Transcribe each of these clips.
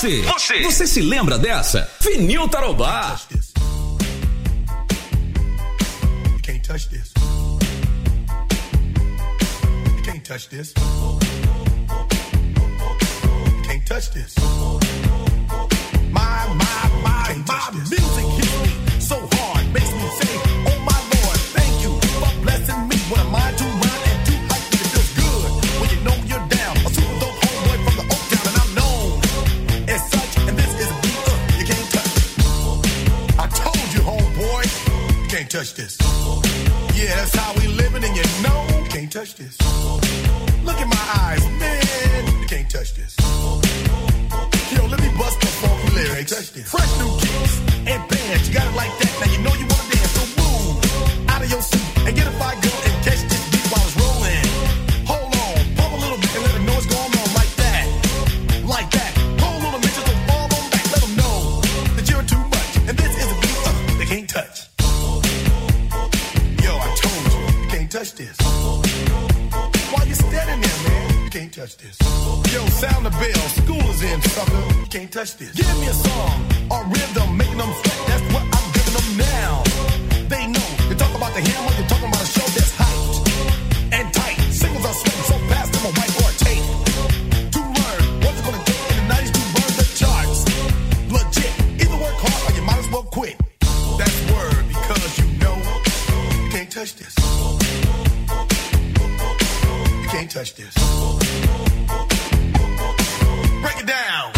Você se lembra dessa? Vinil Tarobá. You can't touch this. You can't touch this. You can't touch this. My music hits me so hard, makes me say, oh my Lord, thank you for blessing me. What am I to run and too hype? It feels good when you know you're down. A super dope homeboy from the Oak Town, and I'm known as such. And this is a beat you can't touch. I told you, homeboy, you can't touch this. Yeah, that's how we living, and you know you can't touch this. Look in my eyes, man, you can't touch this. Yo, let me bust the funky lyrics. Fresh new kicks and bands, you got it like that. Now you know you wanna dance, so move out of your seat and get a fire girl and catch this beat while it's rolling. Hold on, pump a little bit and let them know what's going on like that, like that. Hold on a minute, just fall on back, let them know that you're too much. And this is a beat they can't touch. Yo, I told you, you can't touch this. Why you standing there, man? You can't touch this. Yo, sound the bell, school is in, sucker. You can't touch this. Give me a song or rhythm, making them sweat. That's what I'm giving them now. They know. You talk about the hammer, you're talking about a show that's hyped and tight. Singles are sweating so fast, I'm a white or a tape. To learn what's it gonna take in the 90s to burn the charts. Legit. Either work hard or you might as well quit. That's word because you know you can't touch this. You can't touch this. Break it down.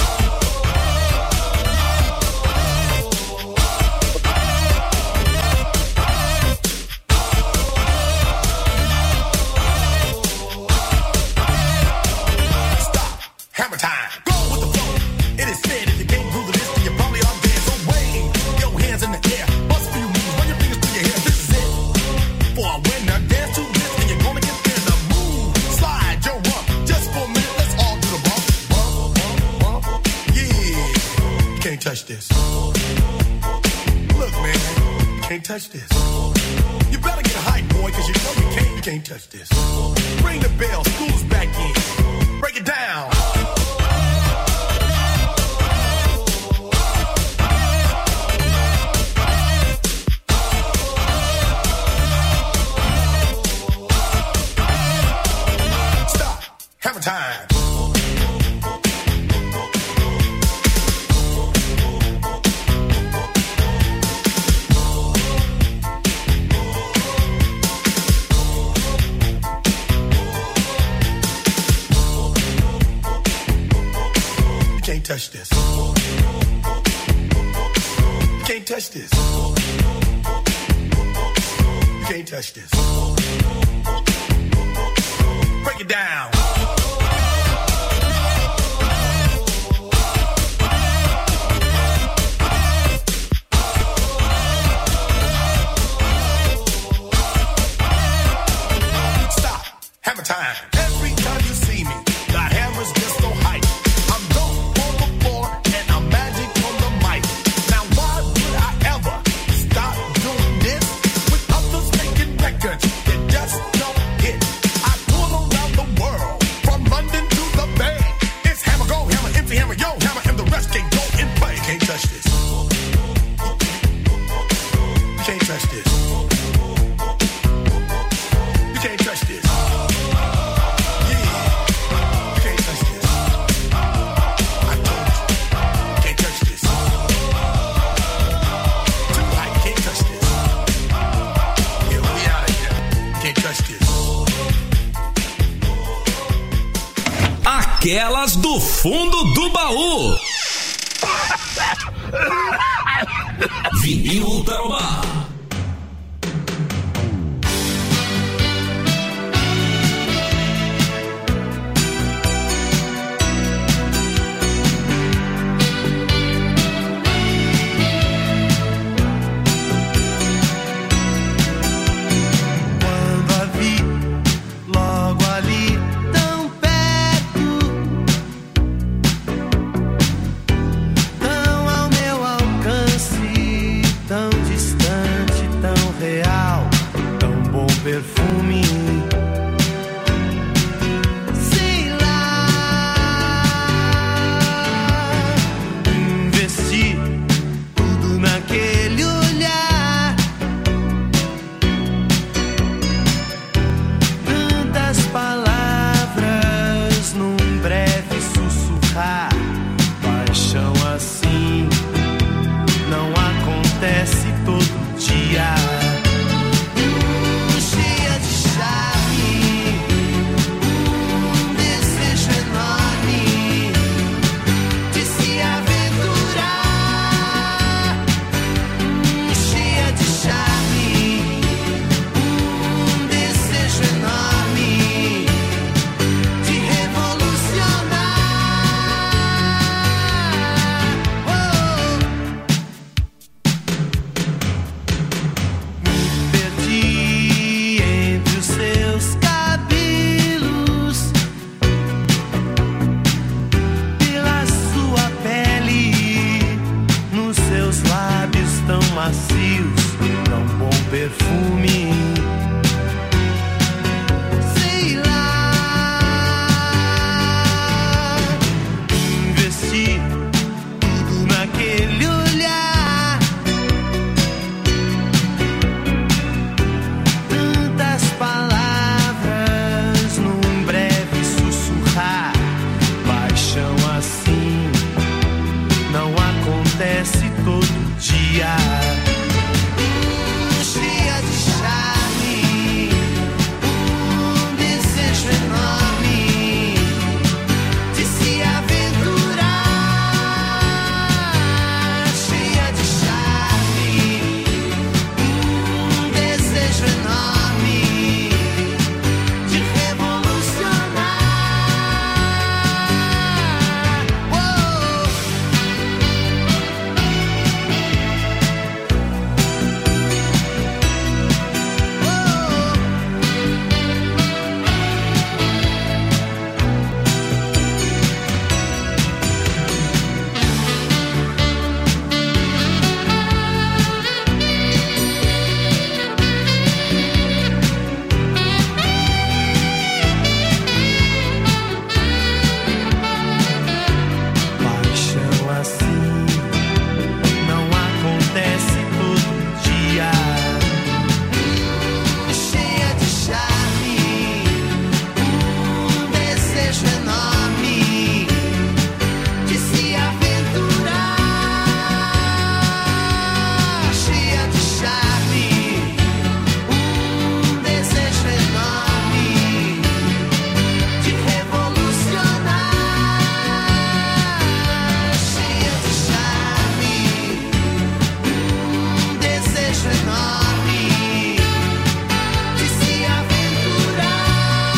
Stop. Hammer time. Go with the flow. It is said if you can't groove this, then you probably are dead. So wave your hands in the air. Bust a few moves. Run your fingers through your hair. This is it. For a winner, dance to this, and you're gonna get there. The move. Slide your rump. Just for a minute, let's all do the bump. Bump. Yeah. You can't touch this. Look, man. You can't touch this. You better get hype, boy, cause you know you can't touch this. Ring the bell. School's back in. Break it down. Stop. Hammer time. You can't touch this. You can't touch this. You can't touch this. Break it down. Stop. Hammer time. Every time you see me, the hammer's just so hype. I'm dope on the floor and I'm magic on the mic. Now why would I ever stop doing this with others making records that just don't hit? I tour around the world from London to the Bay. It's hammer, go hammer, empty hammer, yo hammer, and the rest can go and play. You can't touch this. You can't touch this. You can't touch this. Aquelas do fundo do baú. Vinil Tarobá. Tão ao meu alcance, tão distante. macios, tão bom perfume. Sei lá, investi tudo naquele olhar. Tantas palavras num breve sussurrar. Paixão assim não acontece todo dia. Cheia de charme, desejo enorme de se aventurar. Cheia de charme, desejo enorme de revolucionar. Paixão assim não acontece todo dia. Cheia de charme, desejo enorme de se aventurar. Cheia de charme, desejo enorme de revolucionar. Cheia de charme, desejo enorme de se aventurar.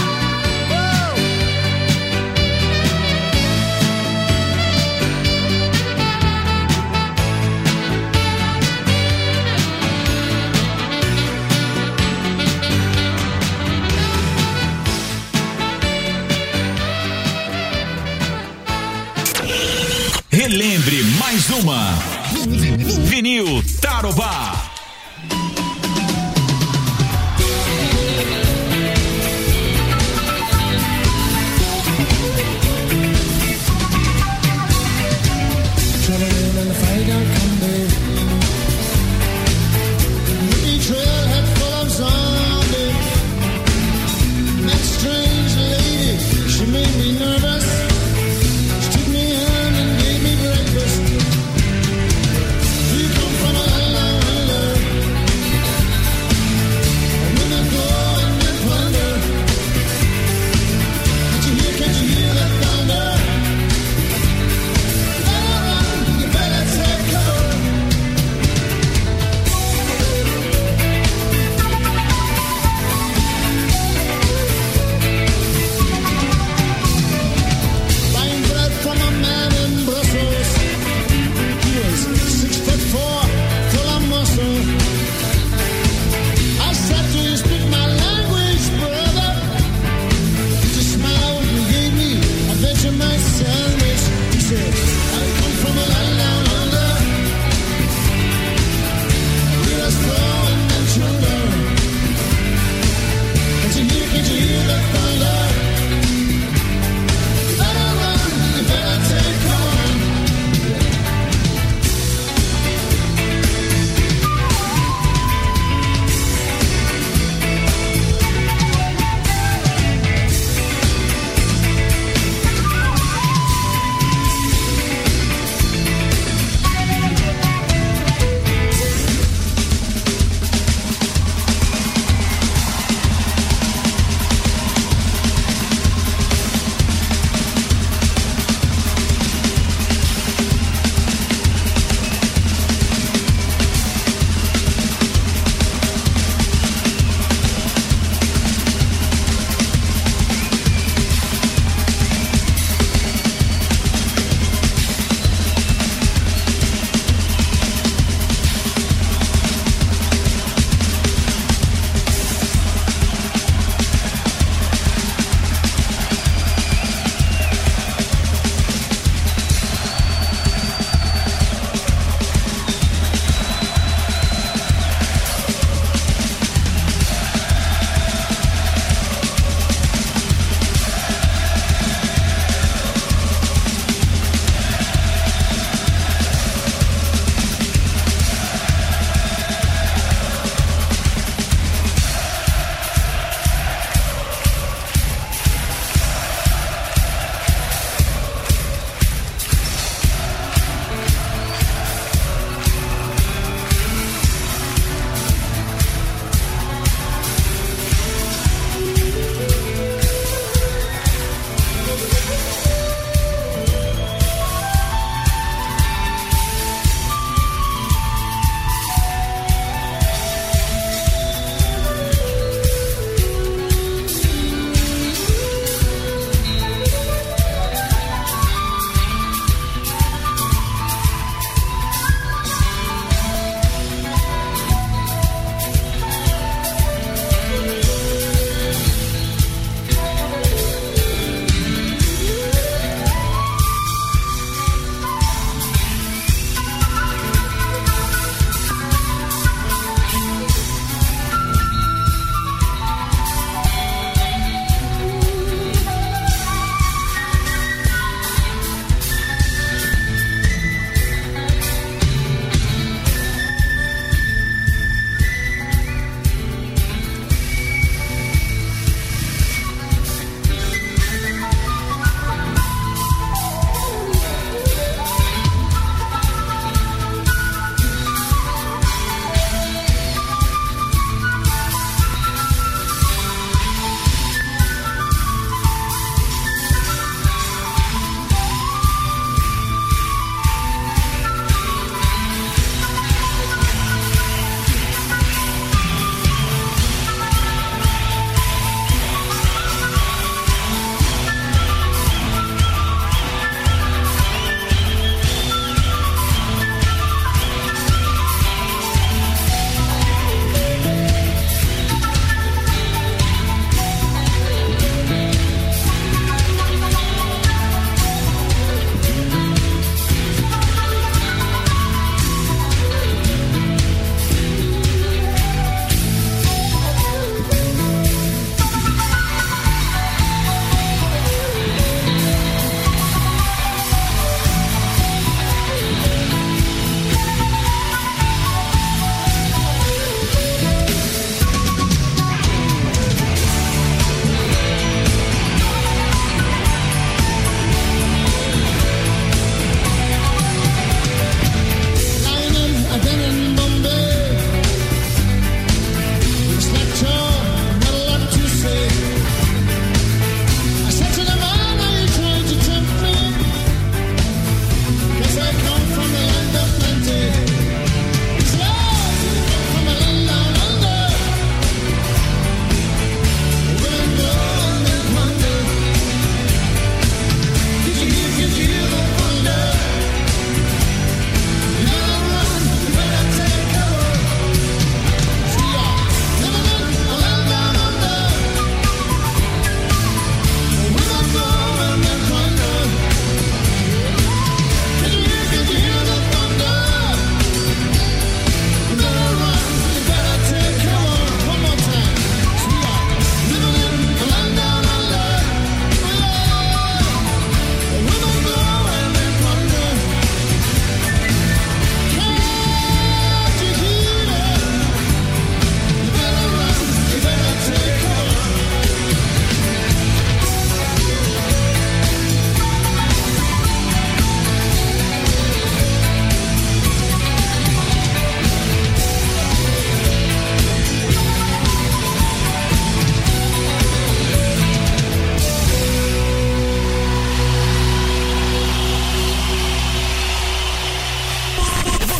Relembre mais uma. Vinil Tarobá. You come from a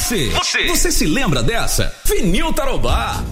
Você se lembra dessa? Vinil Tarobá.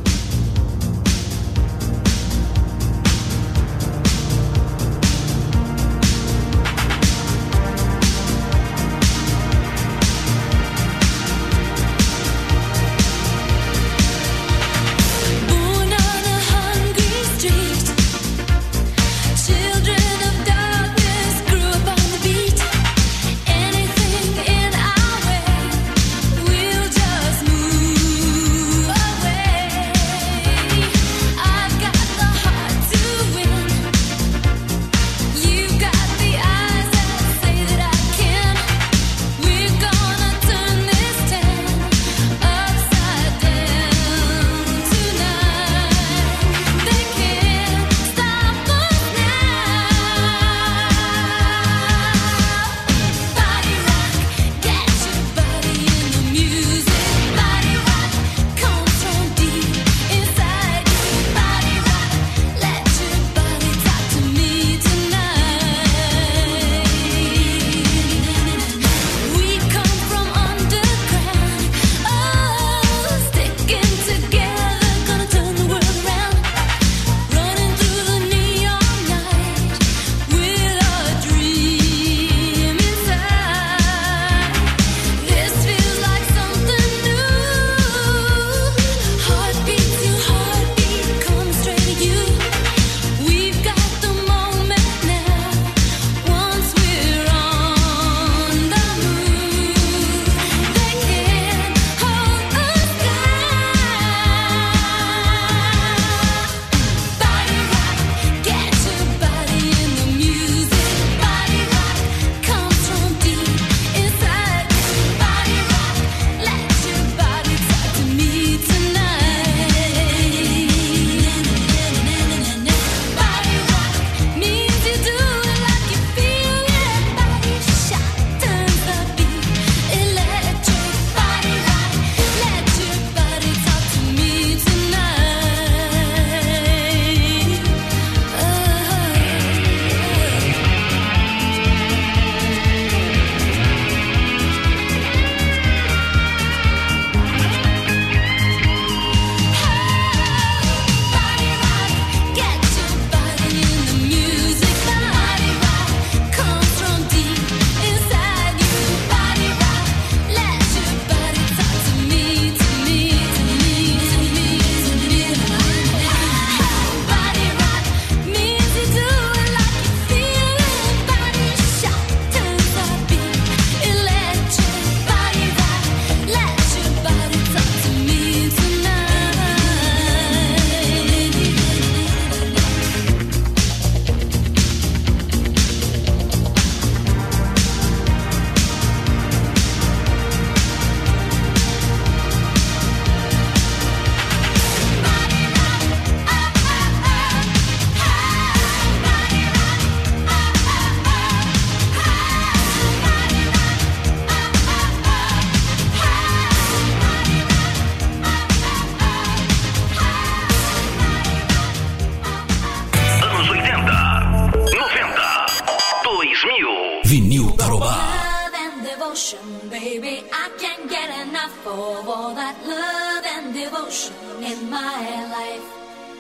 Vinil Tarobá. Love and devotion, baby, I can't get enough of all that love and devotion in my life.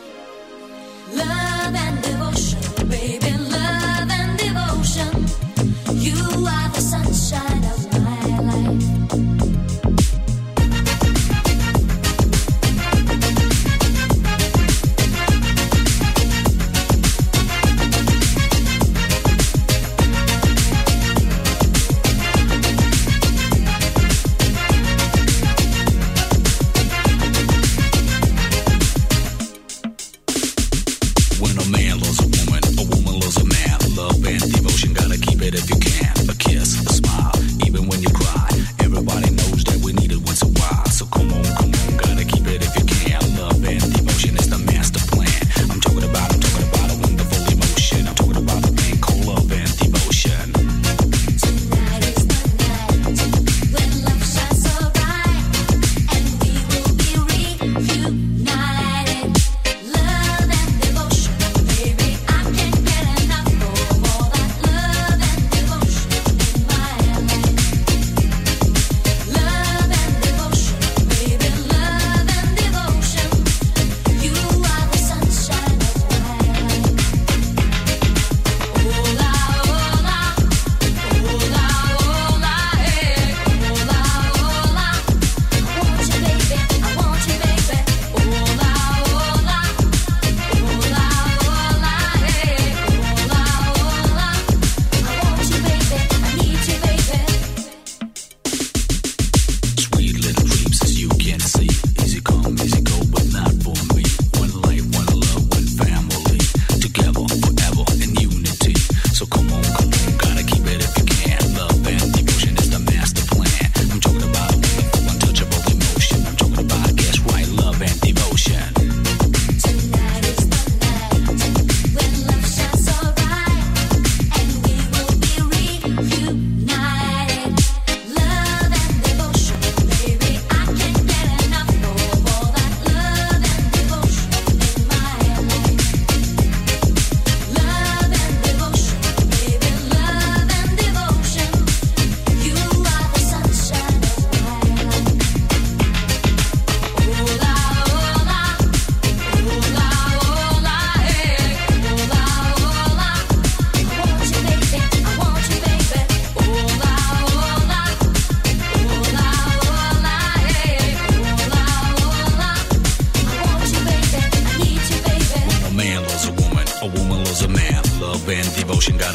Love and devotion, baby, love and devotion. You are the sunshine of my life. When a man loves a woman,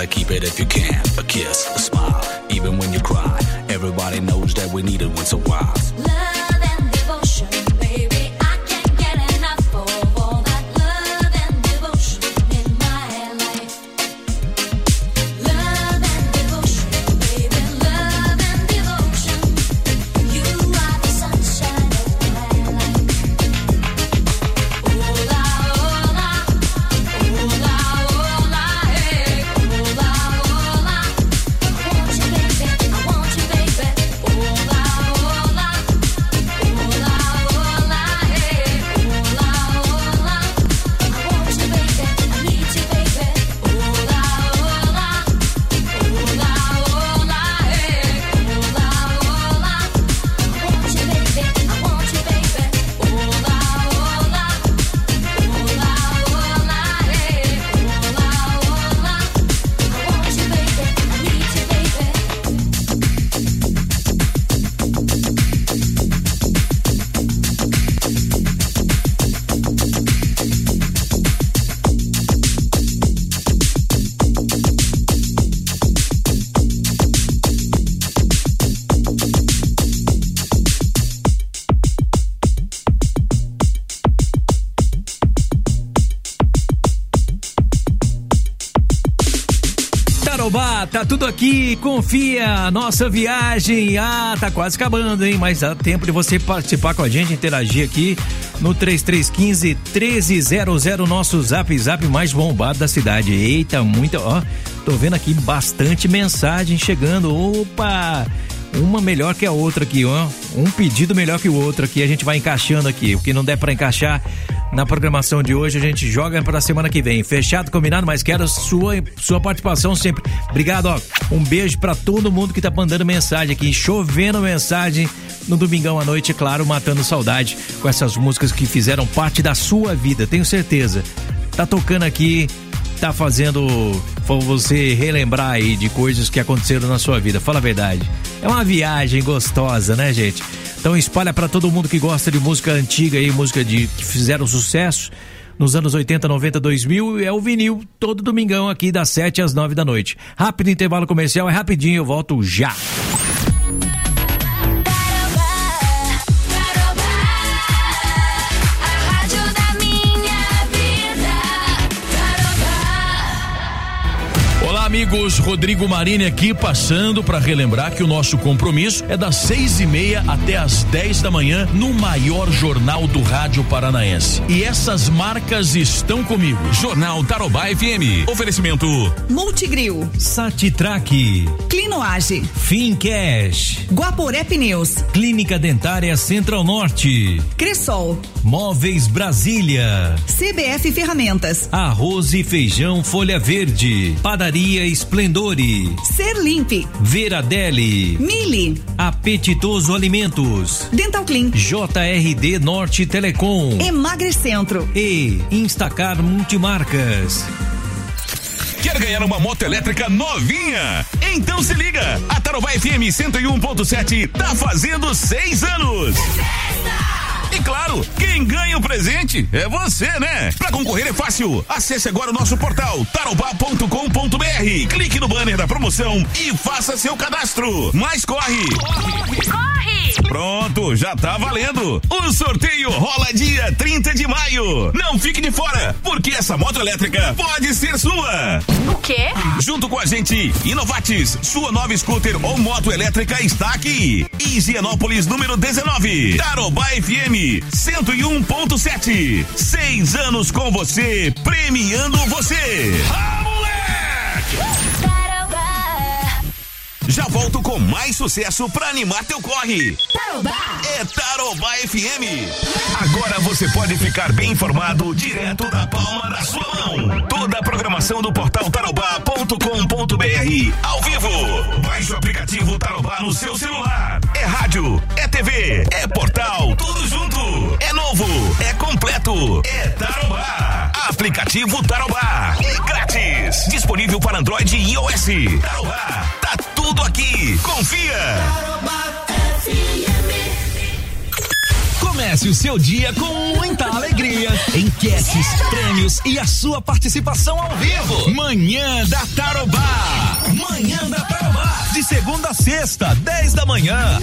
gotta keep it if you can. A kiss, a smile, even when you cry. Everybody knows that we need it once a while. Love and devotion, baby, I can't get enough of all that love and devotion in my life. Love and devotion, baby, love and devotion. You are the sunshine of my life. Ola, ola, ola, ola, hey. Ola, ola, I want you, baby, I want you, baby. Ola, ola, ola, ola, hey. Ola, ola, I want you, baby, I need you, baby. Ola, ola, ola, ola, hey. Ola, ola, I want you, baby, I want you, baby. Ola, ola, ola, ola, hey. Ola, ola, I want you, baby, I need you, baby. Tarobá, tá tudo aqui, confia, nossa viagem, tá quase acabando, hein, mas dá tempo de você participar com a gente, interagir aqui no 3315-1300, nosso zap mais bombado da cidade. Eita, muita, tô vendo aqui bastante mensagem chegando, opa, uma melhor que a outra aqui, um pedido melhor que o outro aqui, a gente vai encaixando aqui, o que não der pra encaixar na programação de hoje, a gente joga pra semana que vem. Fechado, combinado? Mas quero sua participação sempre. Obrigado, um beijo pra todo mundo que tá mandando mensagem aqui, chovendo mensagem no domingão à noite, claro, matando saudade com essas músicas que fizeram parte da sua vida, tenho certeza. Tá tocando aqui, tá fazendo você relembrar aí de coisas que aconteceram na sua vida, fala a verdade. É uma viagem gostosa, né, gente? Então espalha pra todo mundo que gosta de música antiga aí, música que fizeram sucesso nos anos 80, 90, 2000, é o vinil, todo domingão aqui das 7 às 9 da noite. Rápido intervalo comercial, é rapidinho, eu volto já. Olá, amigos, Rodrigo Marini aqui, passando para relembrar que o nosso compromisso é das 6:30 até as 10 da manhã no maior jornal do rádio paranaense. E essas marcas estão comigo. Jornal Tarobá FM. Oferecimento Multigril, Satitrack, Clinoage, Fincash, Guaporé Pneus, Clínica Dentária Central Norte, Cressol, Móveis Brasília, CBF Ferramentas, Arroz e Feijão Folha Verde, Padaria Esplendore, Serlimpe, Veradelli, Mili, Apetitoso Alimentos, Dental Clean, JRD Norte Telecom, Emagrecentro e Instacar Multimarcas. Quer ganhar uma moto elétrica novinha? Então se liga, a Tarobá FM 101.7 tá fazendo 6 anos. E claro, quem ganha o presente é você, né? Pra concorrer é fácil. Acesse agora o nosso portal tarobá.com.br. Clique no banner da promoção e faça seu cadastro. Mas corre! Pronto, já tá valendo. O sorteio rola dia 30 de maio. Não fique de fora, porque essa moto elétrica pode ser sua. O quê? Junto com a gente, Inovatis, sua nova scooter ou moto elétrica está aqui. Higienópolis número 19, Tarobá FM 101.7. 6 anos com você, premiando você. Já volto com mais sucesso pra animar teu corre. Tarobá. É Tarobá FM. Agora você pode ficar bem informado direto da palma da sua mão. Toda a programação do portal tarobá.com.br ao vivo. Baixe o aplicativo Tarobá no seu celular. É rádio, é TV, é portal, tudo junto. É novo, é completo, é Tarobá. Aplicativo Tarobá. É grátis. Disponível para Android e iOS. Tarobá. Tá tudo aqui. Confia. Comece o seu dia com muita alegria, enquetes, prêmios e a sua participação ao vivo. Manhã da Tarobá. Manhã da Tarobá. De segunda a sexta, 10 da manhã.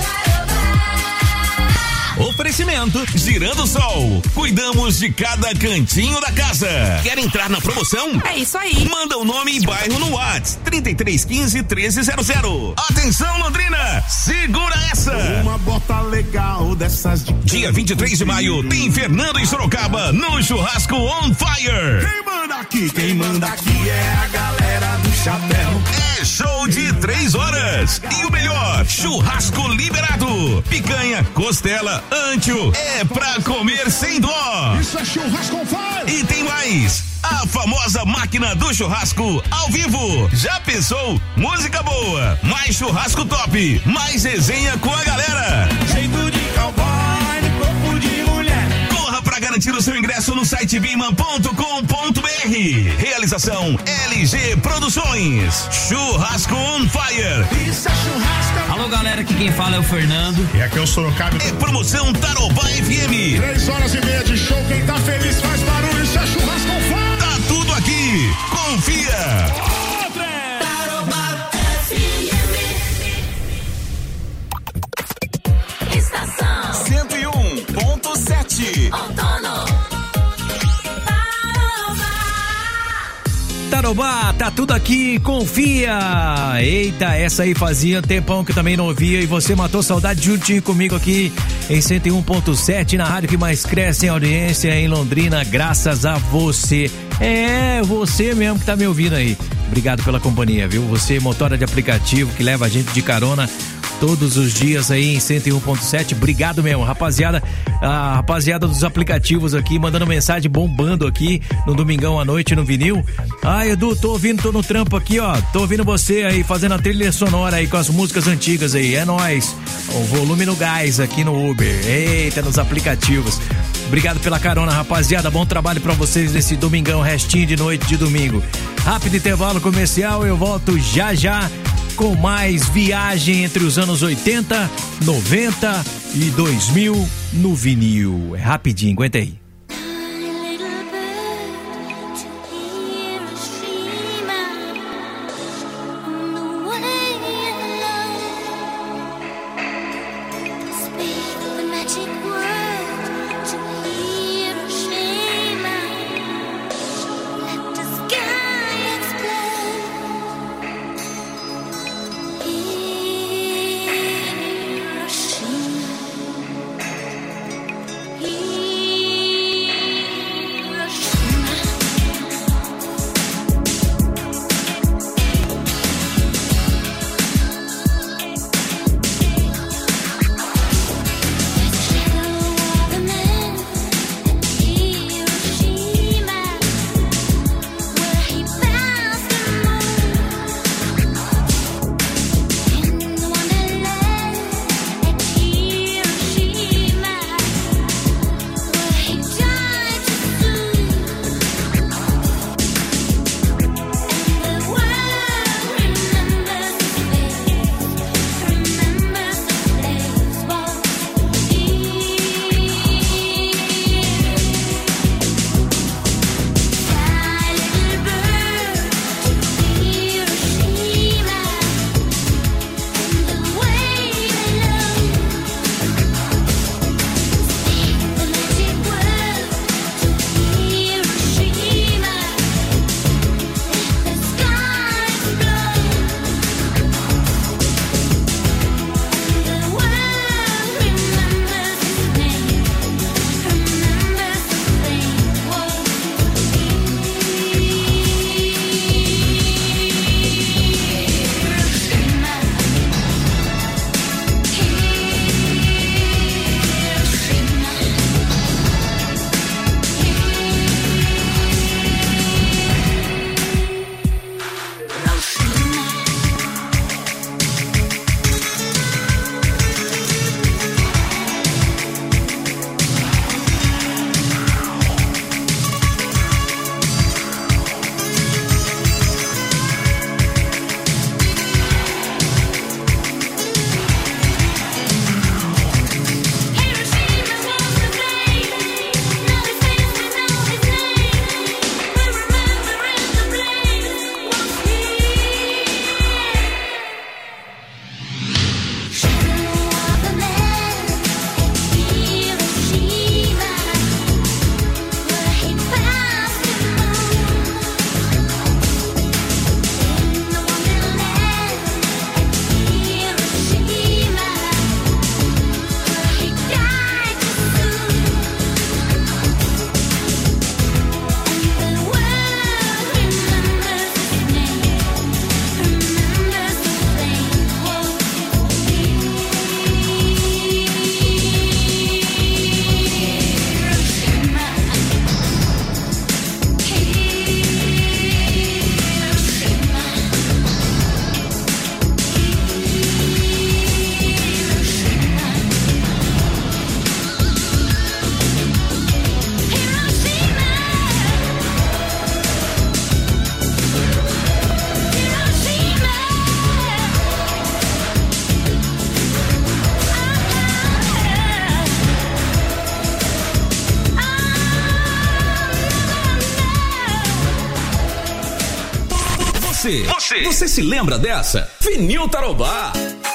Oferecimento Girando Sol. Cuidamos de cada cantinho da casa. Quer entrar na promoção? É isso aí. Manda o nome e bairro no WhatsApp 3315-1300. Atenção, Londrina, segura essa. Uma bota legal dessas de... Dia 23 de maio tem Fernando em Sorocaba no Churrasco On Fire. Quem manda aqui é a galera do chapéu. É show de 3 horas. E o melhor, churrasco liberado. Picanha, costela, ancho. É pra comer sem dó. Isso é churrasco on fire. E tem mais. A famosa máquina do churrasco ao vivo. Já pensou? Música boa, mais churrasco top, mais resenha com a galera. Jeito de cowboy, corpo de mulher. Corra pra garantir o seu ingresso no site biman.com.br. Realização LG Produções. Churrasco on Fire. Isso é churrasco. Alô, galera, aqui quem fala é o Fernando. E aqui é o Sorocaba. É promoção Tarobá FM. 3h30 de show. Quem tá feliz faz barulho. Isso é churrasco on fire. Tá tudo aqui. Confia. Tarobá FM. Estação 101.7. Outono. Tarobá, tá tudo aqui, confia. Eita, essa aí fazia tempão que eu também não ouvia e você matou saudade juntinho comigo aqui em 101.7, na rádio que mais cresce em audiência em Londrina, graças a você. É, você mesmo que tá me ouvindo aí. Obrigado pela companhia, viu? Você, motora de aplicativo que leva a gente de carona todos os dias aí em 101.7, obrigado mesmo, rapaziada, a rapaziada dos aplicativos aqui, mandando mensagem, bombando aqui no domingão à noite no vinil. Edu, tô ouvindo, tô no trampo aqui, ó, tô ouvindo você aí, fazendo a trilha sonora aí com as músicas antigas aí, é nóis, o volume no gás aqui no Uber, eita, nos aplicativos. Obrigado pela carona, rapaziada, bom trabalho pra vocês nesse domingão, restinho de noite de domingo. Rápido intervalo comercial, eu volto já com mais viagem entre os anos 80, 90 e 2000 no vinil. É rapidinho, aguenta aí. Hiroshima. Você se lembra dessa? Vinil Tarobá.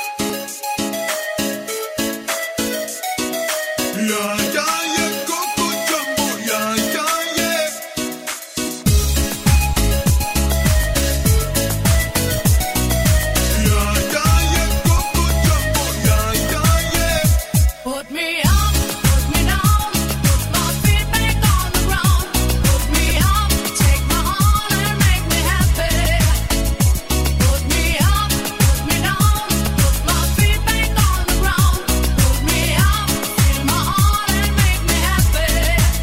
Put me up, put me down, put my feet back on the ground. Put me up, take my heart and make me happy. Put me up, put me down, put my feet back on the ground. Put me up, feel my heart and make me happy.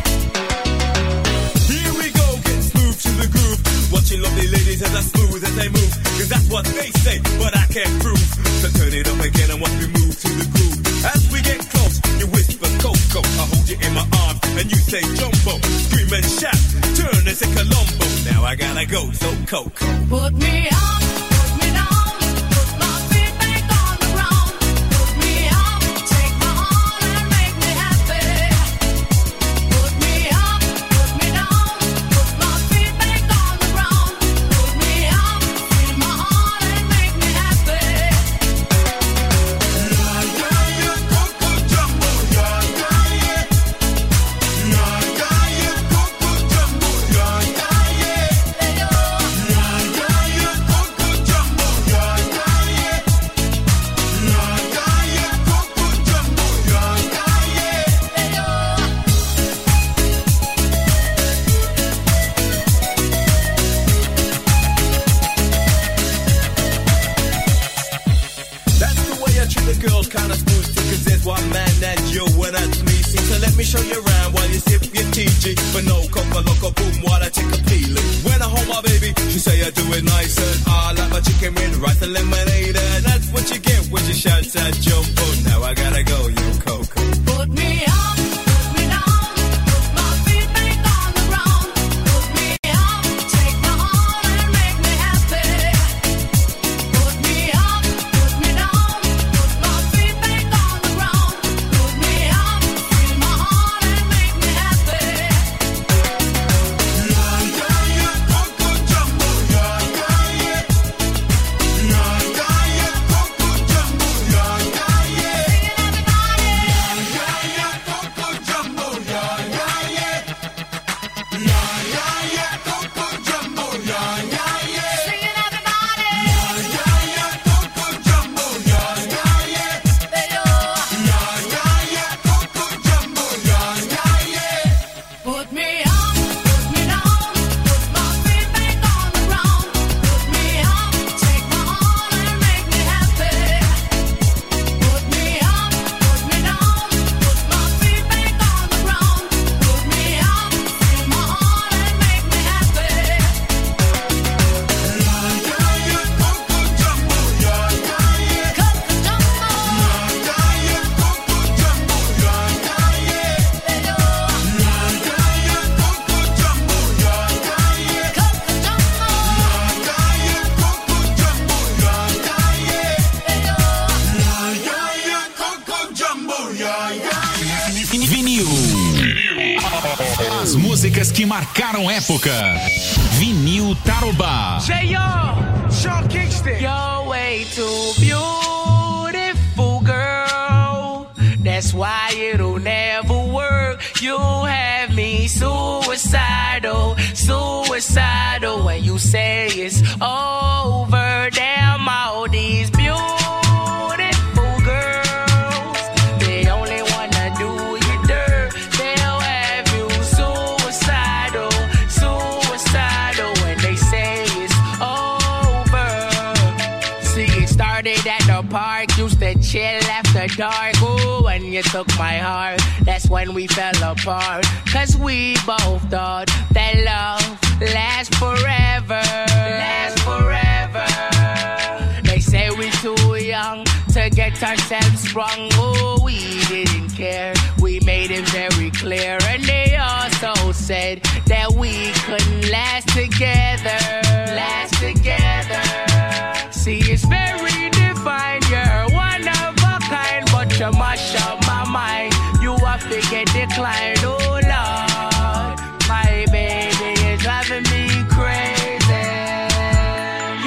Here we go, get smooth to the groove. Watching lovely ladies as I smooth as they move. Cause that's what they say, but I can't prove. So turn it up again and watch me move to the groove. As we get close, you whisper Coco. I hold you in my arms and you say Jumbo. Scream and shout, turn and say Columbo. Now I gotta go, so Coco. Put me up, put me down, put my feet back on the ground. Put me up, take my heart and make me happy. Put me up, put me down, put my feet back on the ground. Put me up, feel my heart and make me happy. That's the way I treat the girls, kinda smooth too, cause there's one man and you, and that's me. See, so let me show you around while you sip your TG. But no coca loco boom while I take a peeling. When I hold my baby, she say I do it nice and I like my chicken with rice and lemonade. And that's what you get when you shout that Jumbo. Now I gotta go, you Coco. Put me up, put me down, put my feet back on the ground. Put me up, take my heart and make me happy. Put me up, put me down, put my feet back on the ground. Put me up, feel my heart and make me happy. Put me up, put me down, put my feet back on the ground. Put me up, take my heart and make me happy. Put me up, put me down, put my feet back on the ground. Put me up, feel my heart and make me happy. Vinil. As músicas que marcaram época. Vinil Tarobá. You're way too beautiful, girl. That's why it'll never work. You have me suicidal, suicidal. When you say it's over, damn all these beautiful girls, they only wanna do you dirt. They'll have you suicidal, suicidal. When they say it's over. See, it started at the park, used to chill after dark. Ooh, when you took my heart, that's when we fell apart. Cause we both thought that love lasts forever. Lasts forever. They say we're too young to get ourselves sprung. Oh, we didn't care. We made it very clear. And they also said that we couldn't last together. Last together. See, it's very divine. You're one of a kind, but you mash up my mind. You have to get declined. Oh, Lord, my baby is driving me crazy.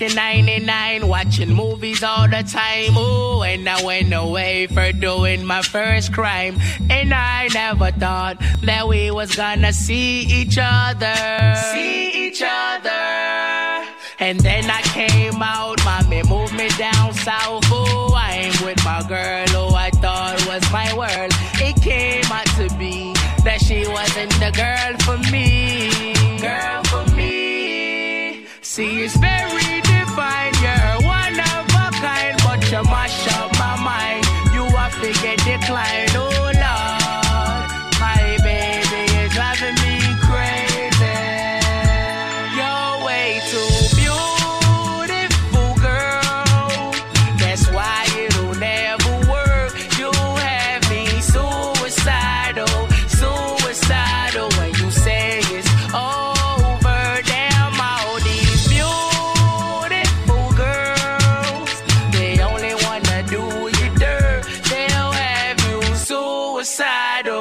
1999, watching movies all the time. Ooh, and I went away for doing my first crime. And I never thought that we was gonna see each other. And then I came out, mommy moved me down south. Ooh, I'm with my girl who I thought was my world. It came out to be that she wasn't the girl for me. See, it's very divine, you're one of a kind, but you mash up my mind. You have to get declined, oh Lord. My baby is driving me crazy. You're way too beautiful, girl. That's why it'll never work. You have me suicidal when you say it's over. Damn, all these beautiful girls, they only wanna do you dirt. They'll have you suicidal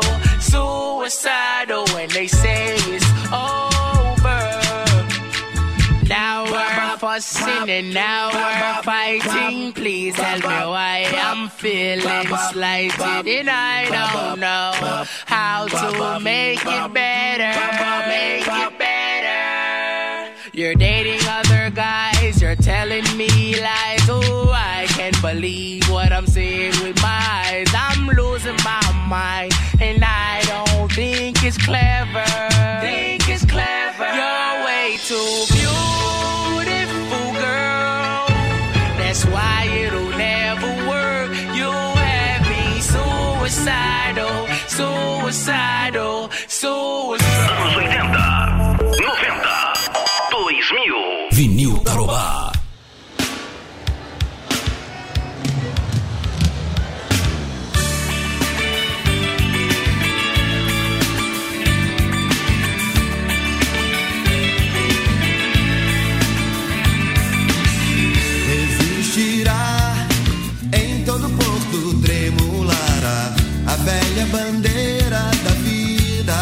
when they say it's over. Now we're fussing and now we're fighting. Please tell me why I'm feeling slighted, and I don't know how to make it better. You're dating other guys, you're telling me lies. Oh, I can't believe what I'm seeing with my eyes. I'm losing my mind, and I don't think it's clever. You're way too beautiful, girl. That's why it'll never work. You have me suicidal. Anos 80, 90, 2000. Vinil Tarobá. Existirá em todo porto, tremulará a velha bandeira da vida.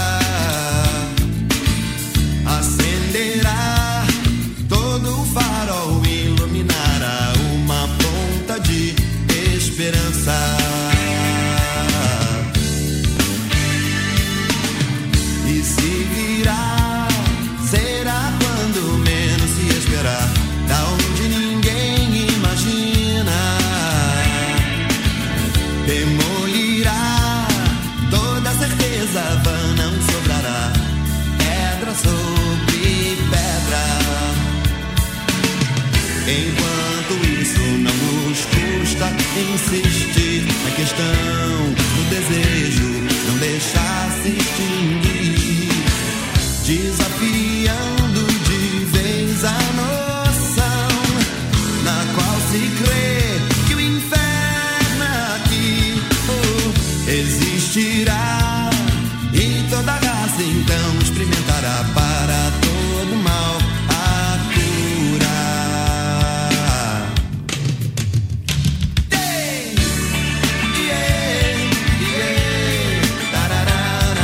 Acenderá todo o farol, iluminará uma ponta de esperança. E se virá, será quando menos se esperar, da onde ninguém imagina. Demolirá toda certeza, vã não sobrará, pedra sobre pedra. Enquanto isso não nos custa insistir na questão do desejo, não deixar se extinguir, desafiando de vez a noção na qual se crê que o inferno aqui existirá, e toda raça então experimentará para todo mal a cura. Hey! Yeah, yeah, tararara.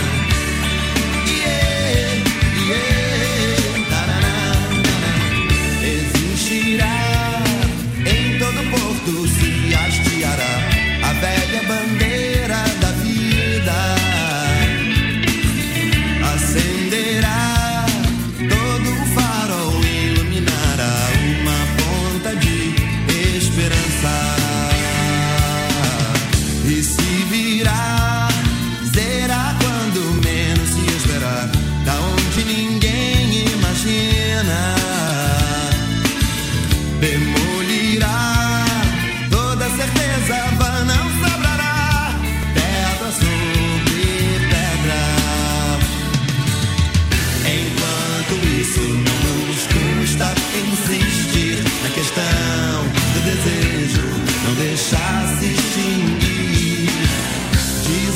Yeah, yeah, tararara. Existirá em todo porto, se hasteará a velha bandeira da vida. Acenderá todo o farol, iluminará uma ponta de esperança. E se virá, será quando menos se esperar, da onde ninguém imagina. Demolirá toda certeza, vã não sobrará, pedra sobre pedra. Enquanto isso não nos custa insistir na questão do desejo, não deixar se extinguir,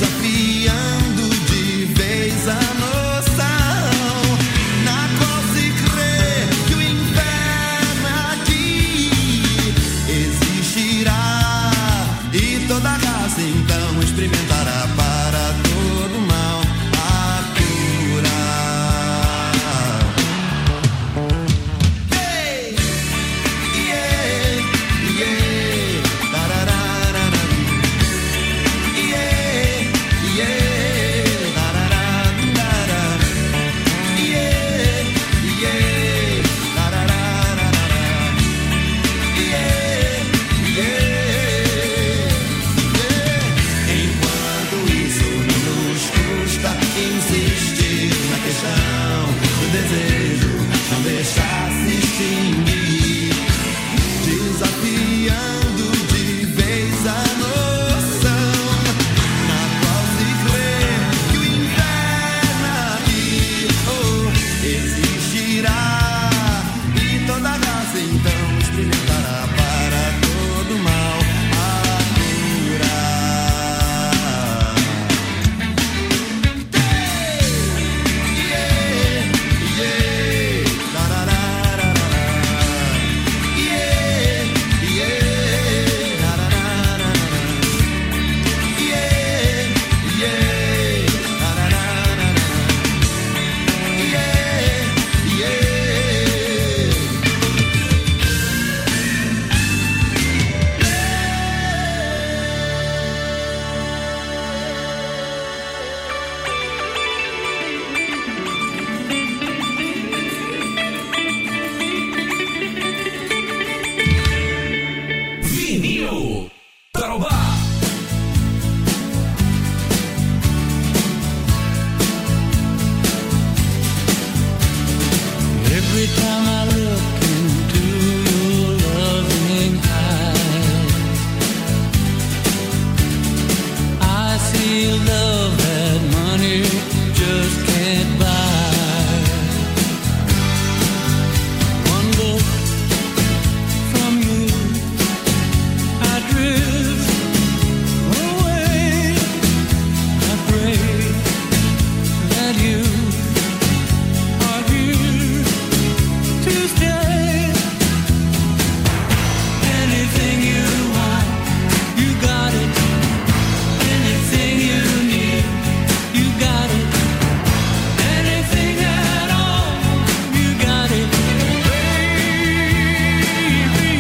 love that money just can't buy. One look from you, I drift away. I pray that you are here to stay. Anything you want, you got it. Anything you need, you got it. Anything at all, you got it, baby.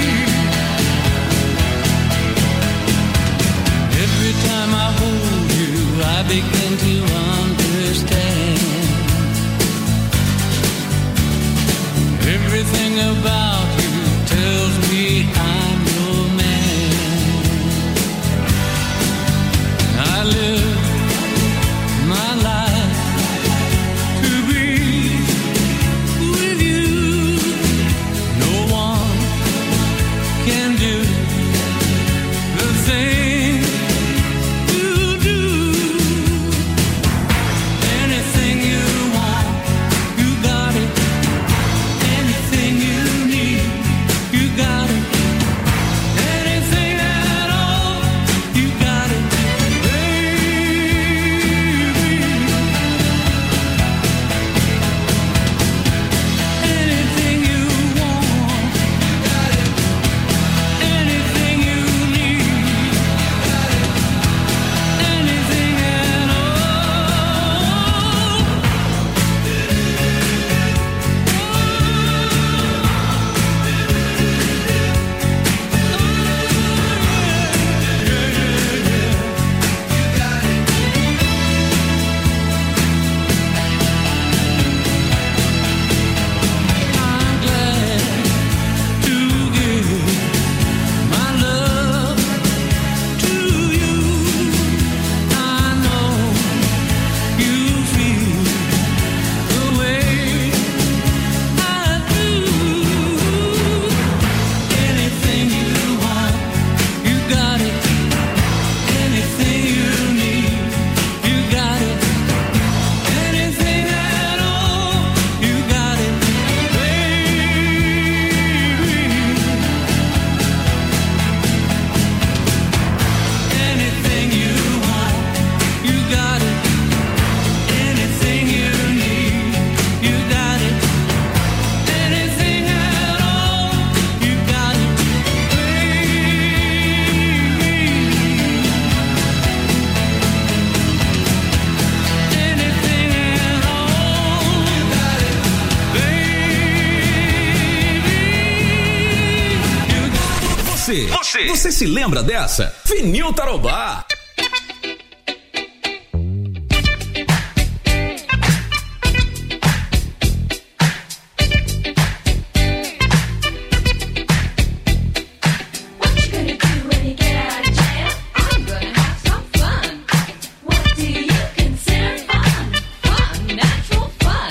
Every time I hold you, I begin to understand. Everything about you tells me I'm your man. I live my life to be with you. No one can do the thing you do. Anything you want, you got it. Anything you need, you got it. Anything at all, you got it, baby. Anything you want, you got it. Anything you need, you got it. Anything at all. I'm glad to give my love to you. I know you feel the way I do. Anything you want, you got it. Anything you need, you got it. Anything at all, you got it, baby. Anything you want, you got it. Anything you need, you got it. Anything at all, you got it, baby. Anything at all, you got it, baby. Você se lembra dessa? Vinil Tarobá. What you gonna do when you get out of jail? I'm gonna have some fun. What do you consider fun? Fun, natural fun.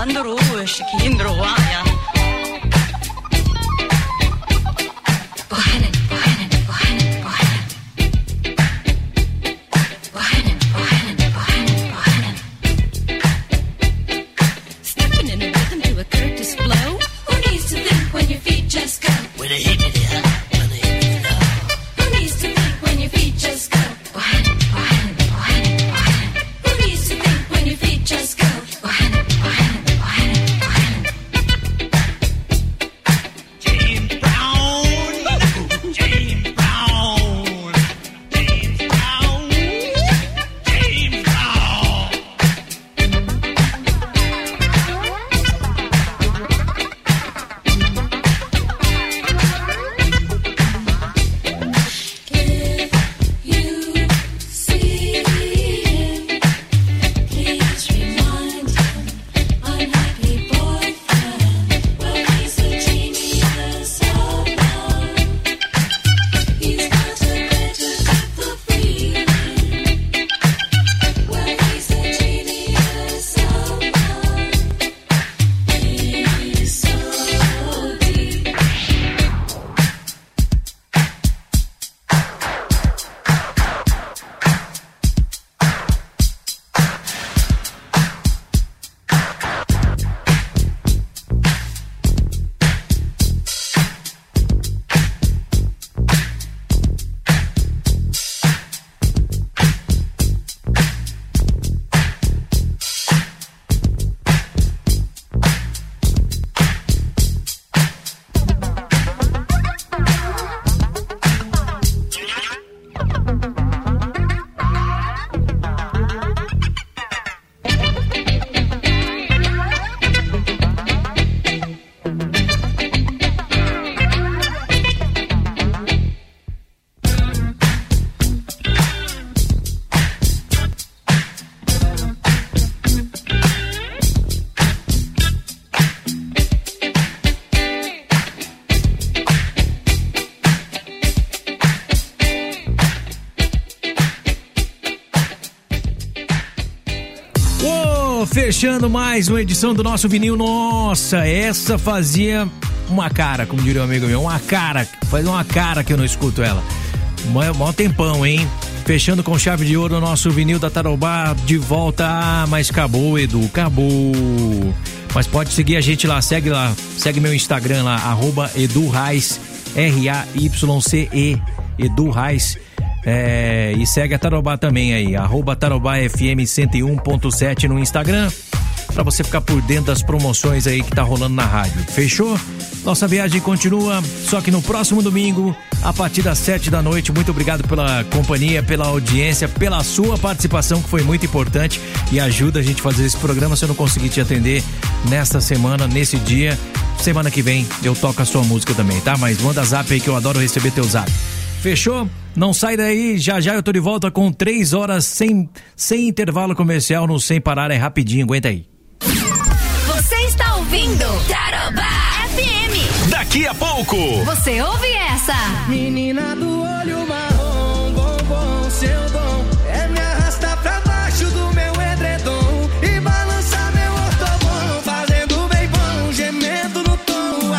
만들어 시키는 와야. Stepping in a rhythm to a Curtis blow. Who needs to think when your feet just go? With a hippity hop, with a hippity hop. Who needs to think when your feet just go? Who needs to think when your feet just go? James Brown, James Brown, James Brown, James Brown. You see him, please remind him, unlikely boyfriend. Well, he's a genius of love. He's got a better for feeling. Well, he's a genius of love. He's so deep. Fechando mais uma edição do nosso vinil. Nossa, essa fazia uma cara, como diria um amigo meu, faz uma cara que eu não escuto ela. Mó tempão, hein? Fechando com chave de ouro o nosso vinil da Tarobá de volta. Ah, mas acabou, Edu, acabou. Mas pode seguir a gente lá, segue meu Instagram lá, @EduRaiz, RAYCE, Edu Raiz. E segue a Tarobá também aí, @TarobáFM 101.7 no Instagram, pra você ficar por dentro das promoções aí que tá rolando na rádio. Fechou? Nossa viagem continua, só que no próximo domingo, a partir das 7 da noite. Muito obrigado pela companhia, pela audiência, pela sua participação, que foi muito importante e ajuda a gente a fazer esse programa. Se eu não conseguir te atender nesta semana, nesse dia, semana que vem eu toco a sua música também, tá? Mas manda zap aí que eu adoro receber teu zap. Fechou? Não sai daí, já eu tô de volta com 3 horas sem intervalo comercial no Sem Parar, é rapidinho, aguenta aí. Você está ouvindo Tarobá FM. Daqui a pouco. Você ouve essa? Menina do olho marrom, bombom, seu dom é me arrastar pra baixo do meu edredom e balançar meu ortobom, fazendo bem bom, gemendo no tom.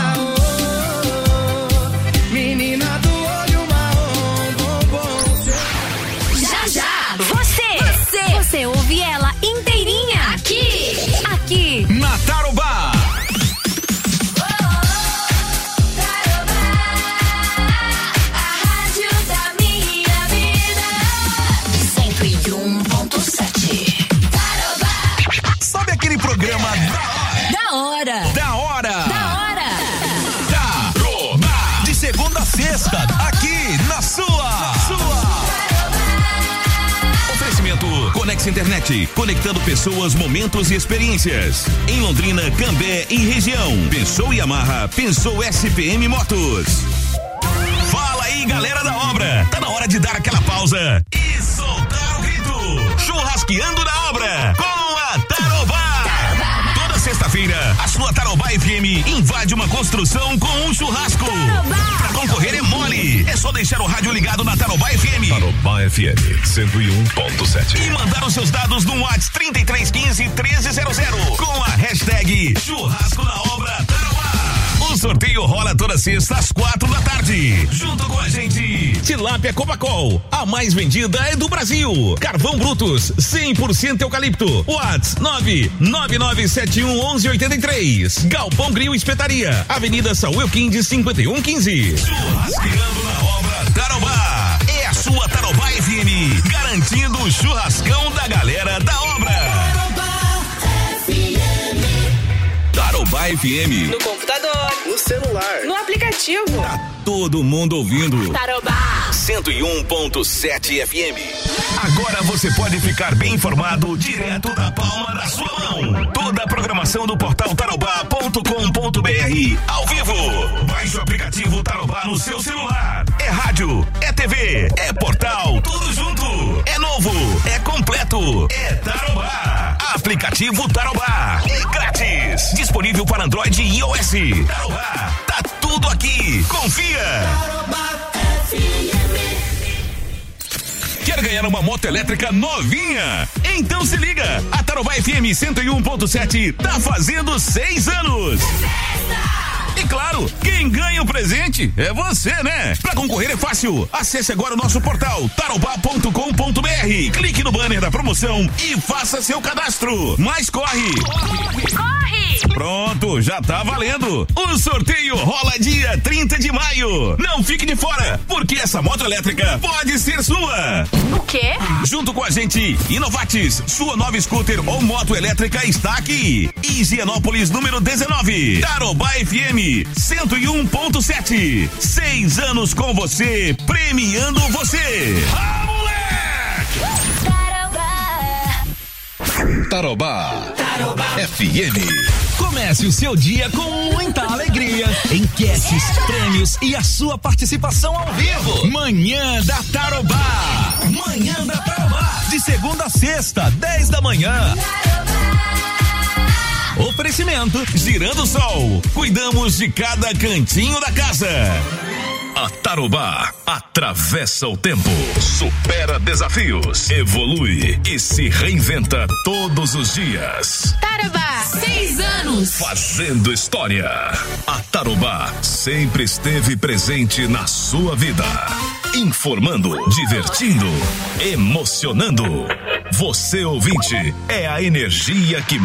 Menina do olho marrom, bombom, seu... Já. Você ouve ela inteirinha aqui Na Tarobá. Programa Da hora. Tarobá. De segunda a sexta, aqui na sua. Oferecimento Conex Internet, conectando pessoas, momentos e experiências. Em Londrina, Cambé e região. Pensou Yamaha, pensou SPM Motos. Fala aí, galera da obra. Tá na hora de dar aquela pausa e soltar o grito. Churrasqueando na obra com a Tarobá. Sexta-feira, a sua Tarobá FM invade uma construção com um churrasco. Pra concorrer é mole. É só deixar o rádio ligado na Tarobá FM. Tarobá FM 101.7. E mandar os seus dados no WhatsApp 3315 1300 com a hashtag Hashtag Churrasco na Obra Tarobá. O sorteio rola toda sexta às 4 da tarde. Junto com a gente, Tilápia Copacol, a mais vendida é do Brasil. Carvão Brutus, 100% eucalipto. Whats 999711183. Galpão Grill Espetaria, Avenida Saúl Quindes 5115. Churrasqueando na Obra Tarobá. É a sua Tarobá FM, garantindo o churrascão da galera da obra. Tarobá FM. No computador, no celular, no aplicativo. Tá todo mundo ouvindo. Tarobá 101.7 FM. Agora você pode ficar bem informado direto da palma da sua mão. Toda a programação do portal tarobá.com.br ao vivo. Baixe o aplicativo Tarobá no seu celular. É rádio, é TV, é portal, tudo junto. É novo, é completo, é Tarobá. Aplicativo Tarobá. É grátis. Disponível para Android e iOS. Tarobá. Tá tudo aqui. Confia. Tarobá FM. Quer ganhar uma moto elétrica novinha? Então se liga. A Tarobá FM 101.7 tá fazendo 6 anos. E claro, quem ganha o presente é você, né? Pra concorrer é fácil. Acesse agora o nosso portal tarobá.com.br. Clique no banner da promoção e faça seu cadastro. Mas corre! Corre! Pronto, já tá valendo. O sorteio rola dia 30 de maio. Não fique de fora, porque essa moto elétrica pode ser sua. O quê? Junto com a gente, Inovatis, sua nova scooter ou moto elétrica está aqui. Higienópolis número 19. Tarobá FM 101.7. 6 anos com você, premiando você. Ah, moleque! Tarobá FM. Comece o seu dia com muita alegria. Enquetes, prêmios e a sua participação ao vivo. Manhã da Tarobá. Manhã da Tarobá. De segunda a sexta, 10 da manhã. Oferecimento Girando Sol. Cuidamos de cada cantinho da casa. A Tarobá atravessa o tempo, supera desafios, evolui e se reinventa todos os dias. Tarobá, 6 anos. Fazendo história. A Tarobá sempre esteve presente na sua vida. Informando, divertindo, emocionando. Você, ouvinte, é a energia que